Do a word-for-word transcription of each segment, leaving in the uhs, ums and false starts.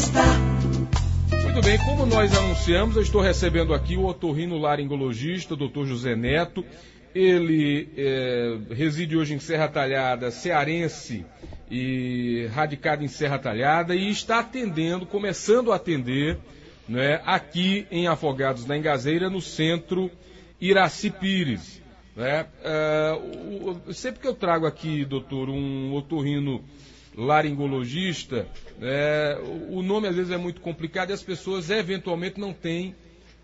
Muito bem, como nós anunciamos, eu estou recebendo aqui o otorrinolaringologista, doutor José Neto. Ele é, reside hoje em Serra Talhada, cearense e radicado em Serra Talhada, e está atendendo, começando a atender, né, aqui em Afogados da Engazeira, no centro Iraci Pires. Né? É, o, sempre que eu trago aqui, doutor, um otorrino laringologista, é, o nome às vezes é muito complicado e as pessoas eventualmente não têm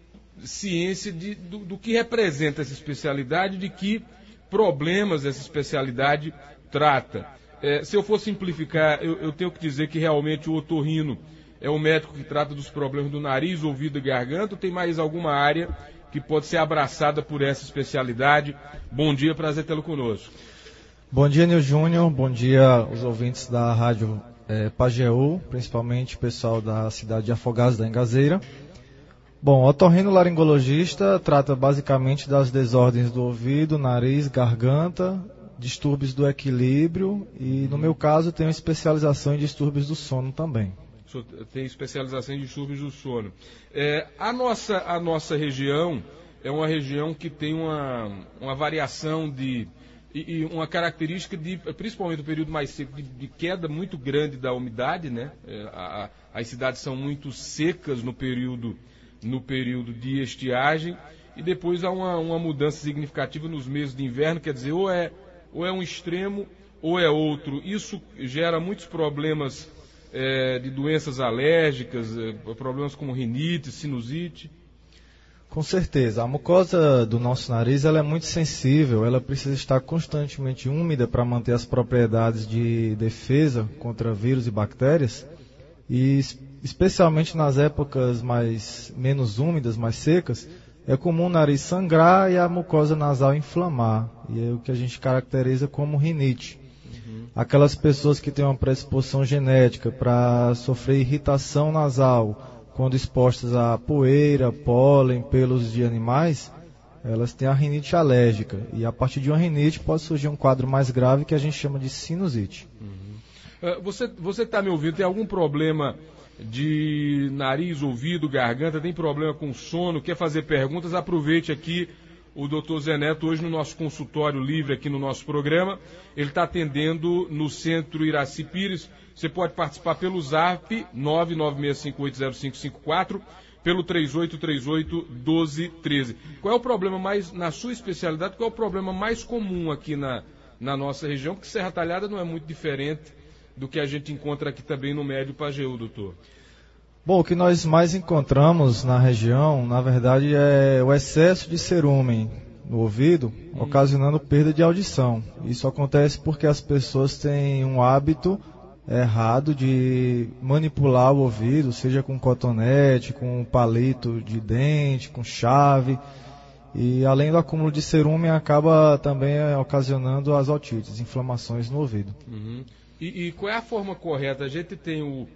ciência de, do, do que representa essa especialidade, de que problemas essa especialidade trata. É, se eu for simplificar, eu, eu tenho que dizer que realmente o otorrino é o médico que trata dos problemas do nariz, ouvido e garganta, ou tem mais alguma área que pode ser abraçada por essa especialidade? Bom dia, prazer tê-lo conosco. Bom dia, Nil Júnior, bom dia aos ouvintes da rádio é, Pajeú, principalmente o pessoal da cidade de Afogados da Engazeira. Bom, o otorrinolaringologista trata basicamente das desordens do ouvido, nariz, garganta, distúrbios do equilíbrio e, no meu caso, tenho especialização em distúrbios do sono também. O senhor tem especialização em distúrbios do sono. É, a, nossa, a nossa região é uma região que tem uma, uma variação de... E, e uma característica, de, principalmente no período mais seco, de, de queda muito grande da umidade, né? É, a, a, as cidades são muito secas no período, no período de estiagem, e depois há uma, uma mudança significativa nos meses de inverno, quer dizer, ou é, ou é um extremo ou é outro. Isso gera muitos problemas é, de doenças alérgicas, é, problemas como rinite, sinusite. Com certeza, a mucosa do nosso nariz ela é muito sensível, ela precisa estar constantemente úmida para manter as propriedades de defesa contra vírus e bactérias, e especialmente nas épocas mais menos úmidas, mais secas, é comum o nariz sangrar e a mucosa nasal inflamar, e é o que a gente caracteriza como rinite. Uhum. Aquelas pessoas que têm uma predisposição genética para sofrer irritação nasal, quando expostas a poeira, pólen, pelos de animais, elas têm a rinite alérgica. E a partir de uma rinite pode surgir um quadro mais grave que a gente chama de sinusite. Uhum. Uh, você está me ouvindo? Tem algum problema de nariz, ouvido, garganta? Tem problema com sono? Quer fazer perguntas? Aproveite aqui o doutor Zé Neto hoje no nosso consultório livre aqui no nosso programa. Ele está atendendo no centro Iraci Pires. Você pode participar pelo zap nove nove seis cinco oito zero cinco cinco quatro, pelo três oito três oito, um dois um três. Qual é o problema mais, na sua especialidade, qual é o problema mais comum aqui na, na nossa região? Porque Serra Talhada não é muito diferente do que a gente encontra aqui também no Médio Pajeú, doutor. Bom, o que nós mais encontramos na região, na verdade, é o excesso de cerúmen no ouvido, hum. ocasionando perda de audição. Isso acontece porque as pessoas têm um hábito errado de manipular o ouvido, seja com cotonete, com palito de dente, com chave, e além do acúmulo de cerúmen acaba também ocasionando as otites, inflamações no ouvido. Uhum. E, e qual é a forma correta? A gente tem o,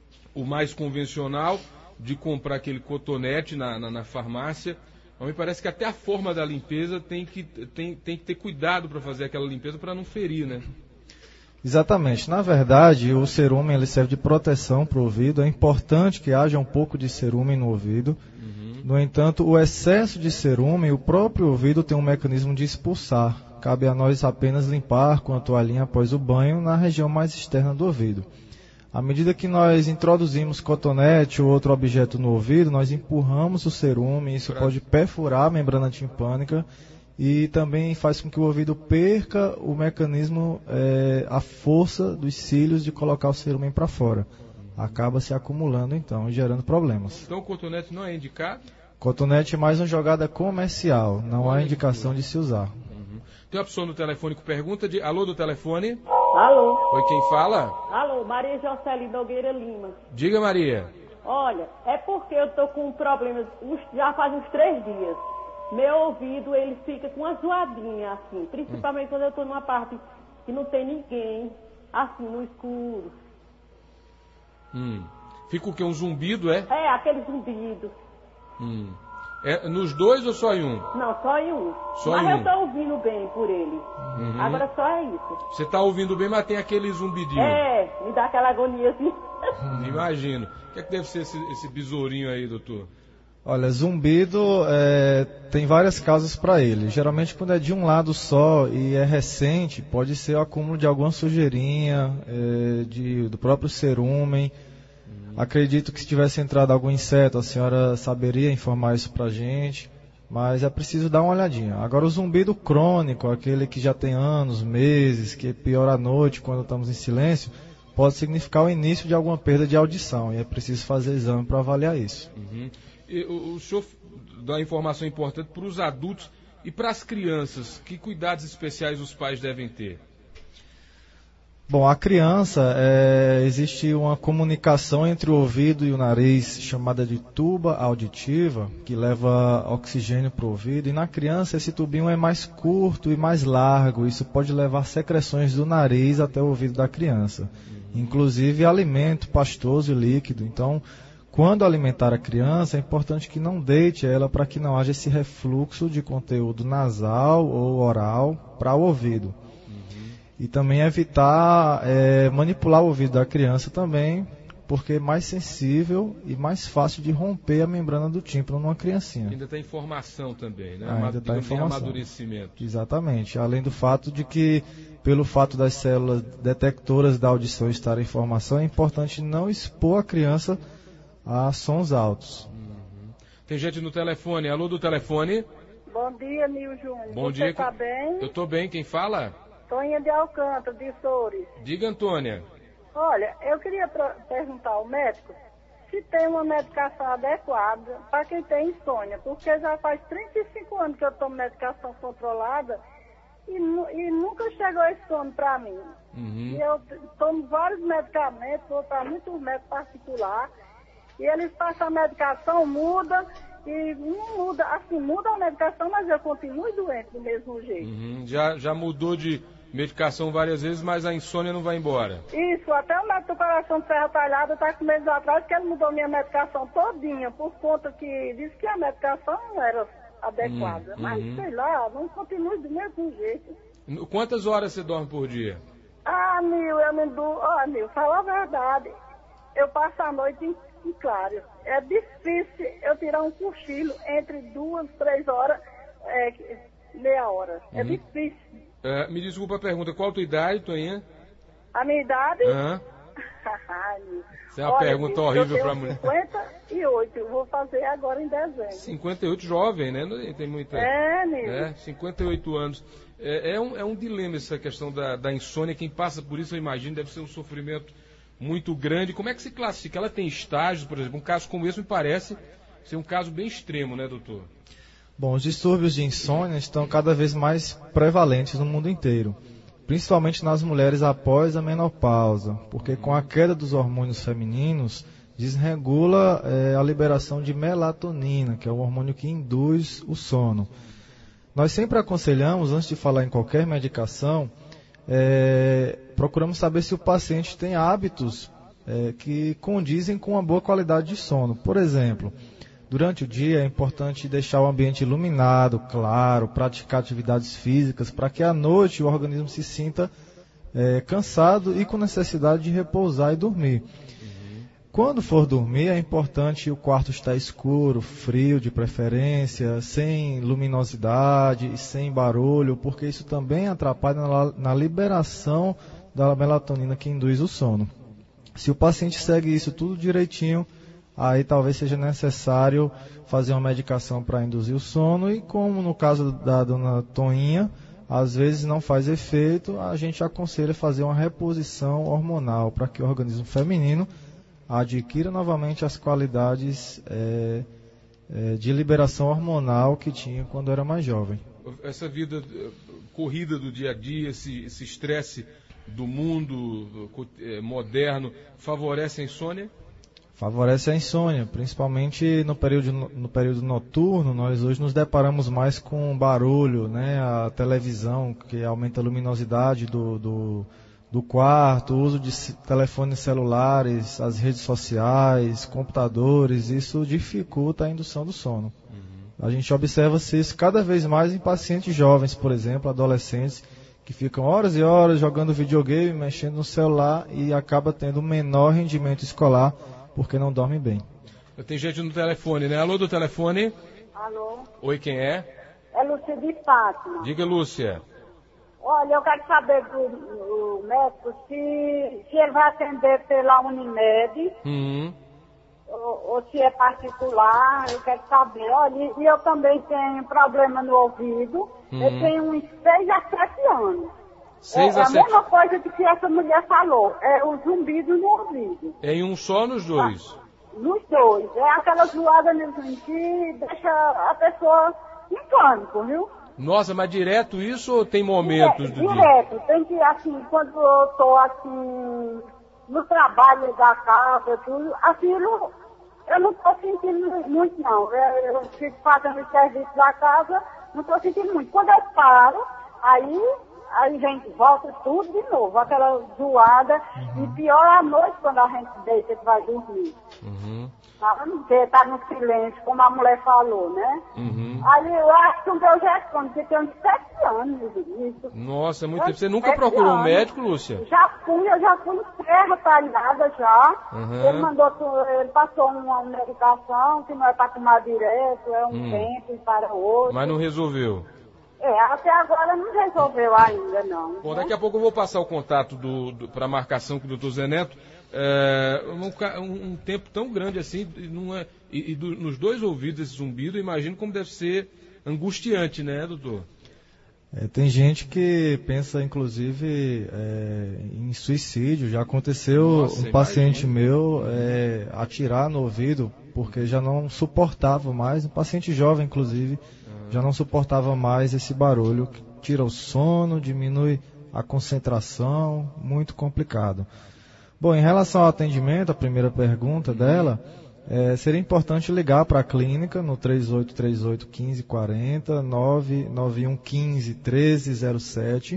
o mais convencional de comprar aquele cotonete na, na, na farmácia, mas me parece que até a forma da limpeza tem que, tem, tem que ter cuidado para fazer aquela limpeza para não ferir, né? Exatamente. Na verdade, o cerúmen ele serve de proteção para o ouvido. É importante que haja um pouco de cerúmen no ouvido. Uhum. No entanto, o excesso de cerúmen, o próprio ouvido tem um mecanismo de expulsar. Cabe a nós apenas limpar com a toalhinha após o banho na região mais externa do ouvido. À medida que nós introduzimos cotonete ou outro objeto no ouvido, nós empurramos o cerúmen. Isso pode perfurar a membrana timpânica e também faz com que o ouvido perca o mecanismo, é, a força dos cílios de colocar o cerúmen para fora. Acaba se acumulando então e gerando problemas. Então o cotonete não é indicado? Cotonete é mais uma jogada comercial, não há indicação de se usar. Uhum. Tem a opção do telefone com pergunta de... Alô, do telefone? Alô. Oi, quem fala? Alô, Maria Jocelyn Nogueira Lima. Diga, Maria. Olha, é porque eu tô com um problema, já faz uns três dias. Meu ouvido, ele fica com uma zoadinha, assim, principalmente hum. quando eu tô numa parte que não tem ninguém, assim, no escuro. Hum. Fica o quê? Um zumbido, é? É, aquele zumbido. Hum. É nos dois ou só em um? Não, só em um. Só mas em eu um. tô ouvindo bem por ele. Uhum. Agora só é isso. Você tá ouvindo bem, mas tem aquele zumbidinho. É, me dá aquela agonia assim. Imagino. O que é que deve ser esse, esse besourinho aí, doutor? Olha, zumbido é, tem várias causas para ele. Geralmente quando é de um lado só e é recente, pode ser o acúmulo de alguma sujeirinha, é, de, do próprio cerúmen. Hum. Acredito que se tivesse entrado algum inseto, a senhora saberia informar isso para a gente, mas é preciso dar uma olhadinha. Agora o zumbido crônico, aquele que já tem anos, meses, que piora à noite quando estamos em silêncio, pode significar o início de alguma perda de audição e é preciso fazer exame para avaliar isso. Uhum. E, o, o senhor dá informação importante para os adultos e para as crianças. Que cuidados especiais os pais devem ter? Bom, a criança, é, existe uma comunicação entre o ouvido e o nariz chamada de tuba auditiva, que leva oxigênio para o ouvido. E na criança esse tubinho é mais curto e mais largo. Isso pode levar secreções do nariz até o ouvido da criança. Inclusive alimento pastoso e líquido. Então, quando alimentar a criança, é importante que não deite ela para que não haja esse refluxo de conteúdo nasal ou oral para o ouvido. Uhum. E também evitar é, manipular o ouvido da criança também, porque é mais sensível e mais fácil de romper a membrana do tímpano numa criancinha. Ainda tem informação também, né? Ainda está informação. Amadurecimento. Exatamente. Além do fato de que, pelo fato das células detectoras da audição estarem em formação, é importante não expor a criança a sons altos. Uhum. Tem gente no telefone. Alô do telefone? Bom dia, Nil Júnior. Bom Você dia. Tá bem? Eu estou bem. Quem fala? Toinha de Alcântara, de Sores. Diga, Antônia. Olha, eu queria perguntar ao médico se tem uma medicação adequada para quem tem insônia, porque já faz trinta e cinco anos que eu tomo medicação controlada e, e nunca chegou esse sono para mim. Uhum. E eu tomo vários medicamentos, vou para muitos médicos particulares, e eles passam a medicação, muda, e não muda, assim, muda a medicação, mas eu continuo doente do mesmo jeito. Uhum. Já, já mudou de medicação várias vezes, mas a insônia não vai embora. Isso, até o médico do coração de Serra Talhada está com meses atrás que ele mudou minha medicação todinha, por conta que disse que a medicação não era adequada. Uhum. Mas, sei lá, não continue do mesmo jeito. Quantas horas você dorme por dia? Ah, Nil, eu não durmo. Ó, Nil, fala a verdade. Eu passo a noite em E claro, é difícil eu tirar um cochilo entre duas, três horas, é, meia hora. É uhum. difícil. É, me desculpa a pergunta, qual a tua idade, Toinha? A minha idade? Uhum. Isso é uma Olha, pergunta horrível para mulher. cinquenta e oito, eu vou fazer agora em dezembro. cinquenta e oito, jovem, né? Não tem muita... É, Nil. É, cinquenta e oito anos. É, é, um, é um dilema essa questão da, da insônia. Quem passa por isso, eu imagino, deve ser um sofrimento muito grande. Como é que se classifica? Ela tem estágios, por exemplo? Um caso como esse me parece ser um caso bem extremo, né, doutor? Bom, os distúrbios de insônia estão cada vez mais prevalentes no mundo inteiro, principalmente nas mulheres após a menopausa, porque com a queda dos hormônios femininos, desregula é, a liberação de melatonina, que é o hormônio que induz o sono. Nós sempre aconselhamos, antes de falar em qualquer medicação, É, procuramos saber se o paciente tem hábitos é, que condizem com uma boa qualidade de sono. Por exemplo, durante o dia é importante deixar o ambiente iluminado, claro, praticar atividades físicas, para que à noite o organismo se sinta é, cansado e com necessidade de repousar e dormir. Quando for dormir, é importante o quarto estar escuro, frio de preferência, sem luminosidade e sem barulho, porque isso também atrapalha na, na liberação da melatonina que induz o sono. Se o paciente segue isso tudo direitinho, aí talvez seja necessário fazer uma medicação para induzir o sono, e como no caso da dona Toinha, às vezes não faz efeito, a gente aconselha fazer uma reposição hormonal para que o organismo feminino adquira novamente as qualidades é, é, de liberação hormonal que tinha quando era mais jovem. Essa vida corrida do dia a dia, esse estresse do mundo moderno, favorece a insônia? Favorece a insônia, principalmente no período, no período noturno. Nós hoje nos deparamos mais com barulho, né? A televisão que aumenta a luminosidade do... do do quarto, o uso de telefones celulares, as redes sociais, computadores, isso dificulta a indução do sono. Uhum. A gente observa isso cada vez mais em pacientes jovens, por exemplo, adolescentes, que que ficam horas e horas jogando videogame, mexendo no celular e acaba tendo um menor rendimento escolar porque não dormem bem. Tem gente no telefone, né? Alô, do telefone? Alô? Oi, quem é? É Lúcia de Fátima. Diga, Lúcia. Olha, eu quero saber do, do médico se, se ele vai atender pela Unimed, Uhum. ou, ou se é particular, eu quero saber. Olha, e eu também tenho problema no ouvido, Uhum. eu tenho uns seis a sete anos. Seis é a a sete. mesma coisa de que essa mulher falou, é o zumbido no ouvido. É em um só nos dois? Nos dois. É aquela zoada mesmo que deixa a pessoa em pânico, viu? Nossa, mas direto isso ou tem momentos Direto, do dia? direto. Tem que, assim, quando eu tô, assim, no trabalho da casa, tudo, aquilo, eu não tô sentindo muito, não. Eu, eu fico fazendo o serviço da casa, não tô sentindo muito. Quando eu paro, aí, aí a gente volta tudo de novo, aquela zoada. Uhum. E pior à noite, quando a gente deita que vai dormir. Uhum. Porque tá no silêncio, como a mulher falou, né? Uhum. Aí eu acho que o meu responde, porque tem uns sete anos isso. Nossa, é muito tempo. Você nunca procurou um médico, Lúcia? Já fui, eu já fui em terra talhada já. Uhum. Ele mandou, ele passou uma medicação que não é para tomar direto, é um hum. tempo e para outro. Mas não resolveu? É, até agora não resolveu ainda, não. Bom, né? daqui a pouco eu vou passar o contato do, do, para marcação com o doutor Zé Neto. É, um, um tempo tão grande assim, não é, e, e do, nos dois ouvidos esse zumbido, eu imagino como deve ser angustiante, né, doutor? É, tem gente que pensa, inclusive, é, em suicídio. Já aconteceu. Nossa, um paciente imagina. meu é, atirar no ouvido porque já não suportava mais, um paciente jovem, inclusive, uhum. já não suportava mais esse barulho, que tira o sono, diminui a concentração, muito complicado. Bom, em relação ao atendimento, a primeira pergunta dela, é, seria importante ligar para a clínica no três oito três oito, um cinco quatro zero, nove nove um um cinco, um três zero sete,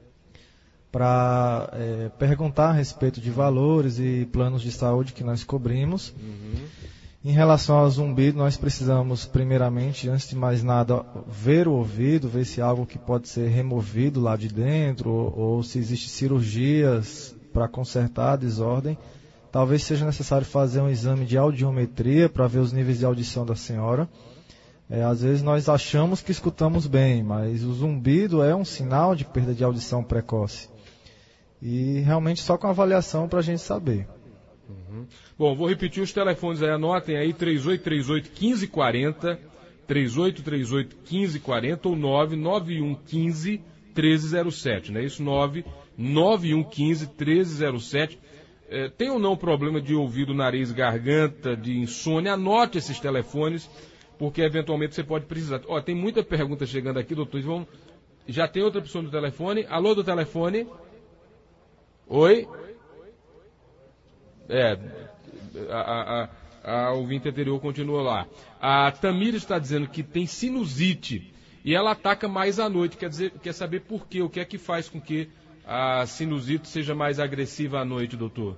para é, perguntar a respeito de valores e planos de saúde que nós cobrimos. Uhum. Em relação ao zumbido, nós precisamos, primeiramente, antes de mais nada, ver o ouvido, ver se é algo que pode ser removido lá de dentro, ou, ou se existem cirurgias para consertar a desordem. Talvez seja necessário fazer um exame de audiometria para ver os níveis de audição da senhora. É, às vezes nós achamos que escutamos bem, mas o zumbido é um sinal de perda de audição precoce. E realmente só com avaliação para a gente saber. Uhum. Bom, vou repetir os telefones aí, anotem aí, três oito três oito, um cinco quatro zero, três oito três oito, um cinco quatro zero ou nove nove um um cinco, um três zero sete, não é isso? nove nove um um cinco, um três zero sete. É, tem ou não problema de ouvido, nariz, garganta, de insônia? Anote esses telefones, porque eventualmente você pode precisar. Ó, tem muita pergunta chegando aqui, doutor. Vamos... Já tem outra pessoa no telefone? Alô, do telefone? Oi? É, a, a, a ouvinte anterior continua lá. A Tamira está dizendo que tem sinusite e ela ataca mais à noite. Quer dizer, quer saber por quê? O que é que faz com que a sinusite seja mais agressiva à noite, doutor?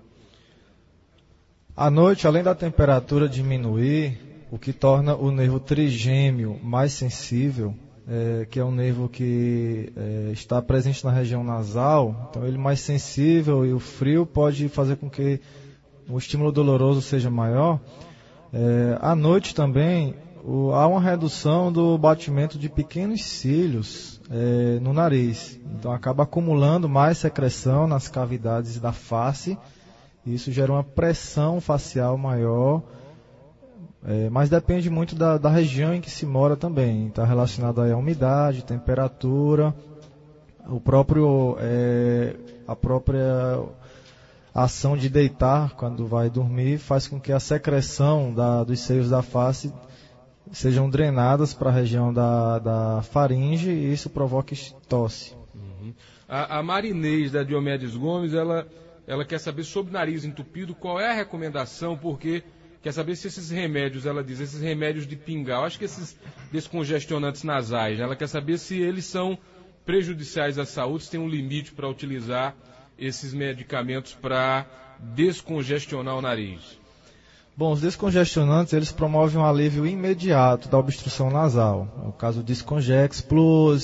À noite, além da temperatura diminuir, o que torna o nervo trigêmeo mais sensível, é, que é um nervo que é, está presente na região nasal, então ele mais sensível e o frio pode fazer com que o estímulo doloroso seja maior. É, à noite também, o, há uma redução do batimento de pequenos cílios é, no nariz. Então acaba acumulando mais secreção nas cavidades da face. E isso gera uma pressão facial maior. É, mas depende muito da, da região em que se mora também. Está relacionado aí à umidade, temperatura, o próprio, é, a própria ação de deitar quando vai dormir faz com que a secreção da, dos seios da face sejam drenadas para a região da, da faringe e isso provoca tosse. Uhum. A, a Marinês da Diomedes Gomes, ela, ela quer saber sobre nariz entupido, qual é a recomendação, porque quer saber se esses remédios, ela diz, esses remédios de pingar, acho que esses descongestionantes nasais, né? Ela quer saber se eles são prejudiciais à saúde, se tem um limite para utilizar esses medicamentos para descongestionar o nariz. Bom, os descongestionantes, eles promovem um alívio imediato da obstrução nasal. No caso do Descongex Plus,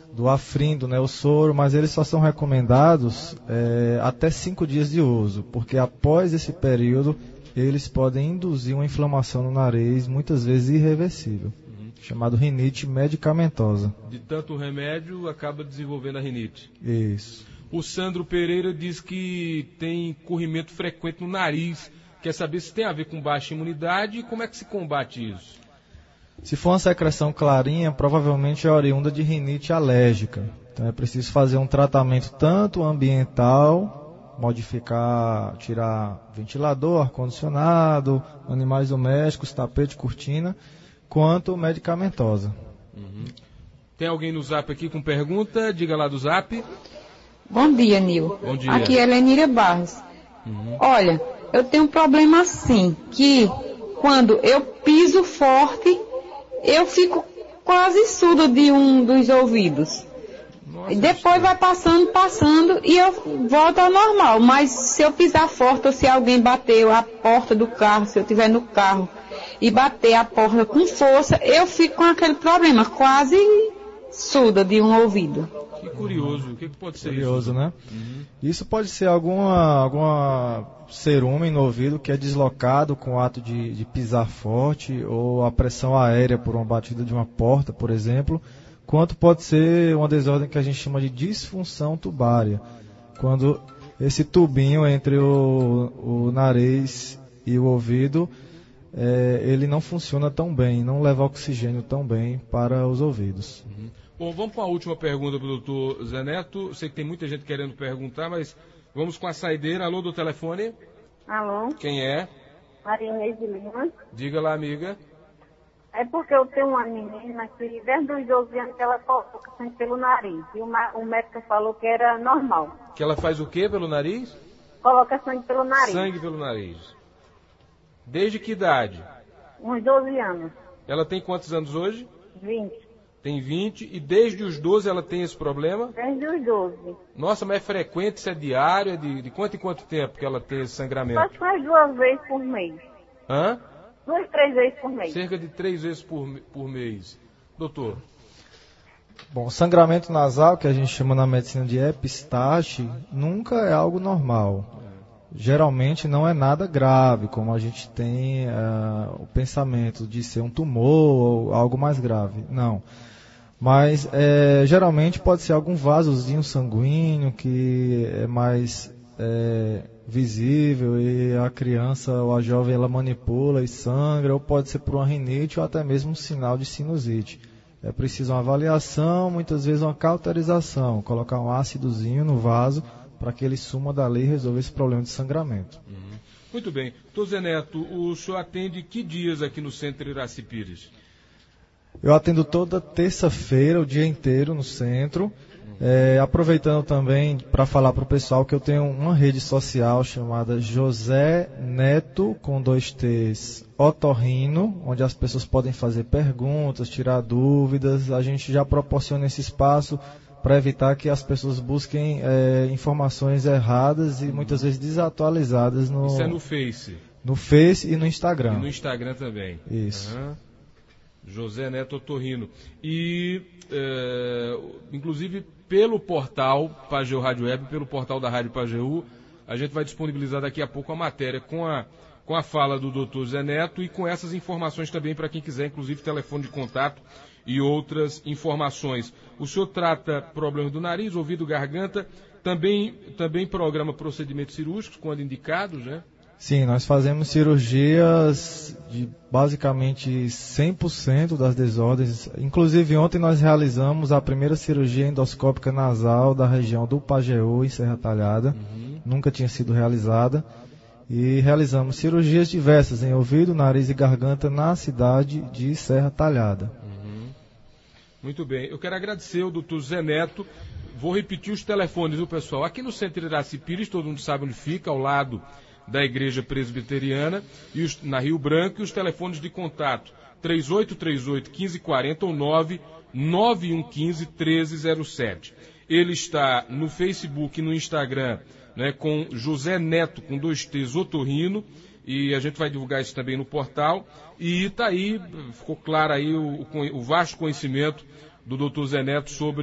do Afrin, do Neosoro, mas eles só são recomendados é, até cinco dias de uso, porque após esse período eles podem induzir uma inflamação no nariz, muitas vezes irreversível, uhum. chamado rinite medicamentosa. De tanto remédio, acaba desenvolvendo a rinite. Isso. O Sandro Pereira diz que tem corrimento frequente no nariz. Quer saber se tem a ver com baixa imunidade e como é que se combate isso? Se for uma secreção clarinha, provavelmente é oriunda de rinite alérgica. Então é preciso fazer um tratamento tanto ambiental, modificar, tirar ventilador, ar-condicionado, animais domésticos, tapete, cortina, quanto medicamentosa. Uhum. Tem alguém no Zap aqui com pergunta? Diga lá do Zap. Bom dia, Nil. Bom dia. Aqui é Lenira Barros. Uhum. Olha, eu tenho um problema assim, que quando eu piso forte, eu fico quase surdo de um dos ouvidos. Nossa, e depois vai passando, passando e eu volto ao normal. Mas se eu pisar forte ou se alguém bateu a porta do carro, se eu estiver no carro e bater a porta com força, eu fico com aquele problema, quase surda de um ouvido. Que curioso, o que, que pode ser curioso, isso? né? Uhum. Isso pode ser alguma, alguma cerúmen no ouvido que é deslocado com o ato de, de pisar forte ou a pressão aérea por uma batida de uma porta, por exemplo, quanto pode ser uma desordem que a gente chama de disfunção tubária, quando esse tubinho entre o, o nariz e o ouvido, é, ele não funciona tão bem, não leva oxigênio tão bem para os ouvidos. Uhum. Bom, vamos para a última pergunta para o doutor Zé Neto. Sei que tem muita gente querendo perguntar, mas vamos com a saideira. Alô, do telefone? Alô? Quem é? Maria Inês de Lima. Diga lá, amiga. É porque eu tenho uma menina que desde os doze anos que ela coloca sangue pelo nariz. E o, o médico falou que era normal. Que ela faz o quê pelo nariz? Coloca sangue pelo nariz. Sangue pelo nariz. Desde que idade? Uns doze anos. Ela tem quantos anos hoje? vinte. Tem vinte. E desde os doze ela tem esse problema? Desde os doze. Nossa, mas é frequente? Isso é diário? É de, de quanto em quanto tempo que ela tem esse sangramento? Acho que umas duas vezes por mês. Hã? Duas, três vezes por mês. Cerca de três vezes por, por mês. Doutor? Bom, sangramento nasal, que a gente chama na medicina de epistaxe, nunca é algo normal. Geralmente não é nada grave, como a gente tem uh, o pensamento de ser um tumor ou algo mais grave. Não. Mas é, geralmente pode ser algum vasozinho sanguíneo que é mais é, visível e a criança ou a jovem ela manipula e sangra, ou pode ser por uma rinite ou até mesmo um sinal de sinusite. É preciso uma avaliação, muitas vezes uma cauterização, colocar um ácidozinho no vaso para que ele suma dali e resolva esse problema de sangramento. Uhum. Muito bem. Doutor Zé Neto, o senhor atende que dias aqui no Centro Iraci Pires? Eu atendo toda terça-feira, o dia inteiro no centro. É, aproveitando também para falar para o pessoal que eu tenho uma rede social chamada José Neto, com dois T's, Otorrino, onde as pessoas podem fazer perguntas, tirar dúvidas. A gente já proporciona esse espaço para evitar que as pessoas busquem é, informações erradas e muitas vezes desatualizadas no, Isso é no Face. no Face e no Instagram. E no Instagram também. Isso. Uhum. José Neto Otorrino. E, é, inclusive, pelo portal Pageu Rádio Web, pelo portal da Rádio Pageu, a gente vai disponibilizar daqui a pouco a matéria com a, com a fala do doutor Zé Neto e com essas informações também para quem quiser, inclusive telefone de contato e outras informações. O senhor trata problemas do nariz, ouvido, garganta, também, também programa procedimentos cirúrgicos, quando indicados, né? Sim, nós fazemos cirurgias de basicamente cem por cento das desordens. Inclusive, ontem nós realizamos a primeira cirurgia endoscópica nasal da região do Pajeú, em Serra Talhada. Uhum. Nunca tinha sido realizada. E realizamos cirurgias diversas em ouvido, nariz e garganta na cidade de Serra Talhada. Uhum. Muito bem. Eu quero agradecer ao doutor Zé Neto. Vou repetir os telefones, viu, pessoal? Aqui no Centro Iraci Pires, todo mundo sabe onde fica, ao lado da Igreja Presbiteriana, e os, na Rio Branco, e os telefones de contato três oito três oito, um cinco quatro zero ou nove nove um um cinco, um três zero sete. Ele está no Facebook e no Instagram, né, com José Neto, com dois T's, Otorrino, e a gente vai divulgar isso também no portal. E está aí, ficou claro aí o, o vasto conhecimento do doutor Zé Neto sobre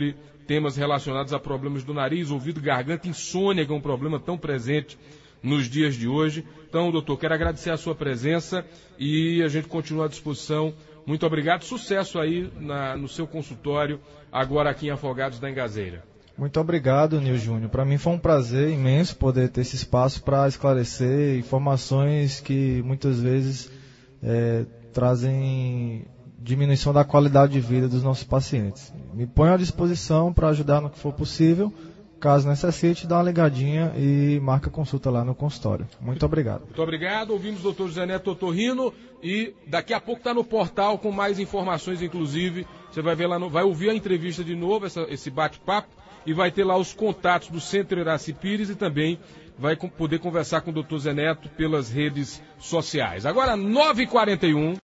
temas relacionados a problemas do nariz, ouvido, garganta, insônia, que é um problema tão presente nos dias de hoje. Então, doutor, quero agradecer a sua presença e a gente continua à disposição. Muito obrigado, sucesso aí na, no seu consultório, agora aqui em Afogados da Engazeira. Muito obrigado, Nil Júnior. Para mim foi um prazer imenso poder ter esse espaço para esclarecer informações que muitas vezes é, trazem diminuição da qualidade de vida dos nossos pacientes. Me ponho à disposição para ajudar no que for possível. Caso necessite, dá uma ligadinha e marca consulta lá no consultório. Muito obrigado. Muito obrigado. Ouvimos o doutor José Neto Otorrino e daqui a pouco está no portal com mais informações, inclusive. Você vai ver lá, no, vai ouvir a entrevista de novo, essa, esse bate-papo, e vai ter lá os contatos do Centro Iraci Pires e também vai poder conversar com o doutor Zé Neto pelas redes sociais. Agora, nove e quarenta e um.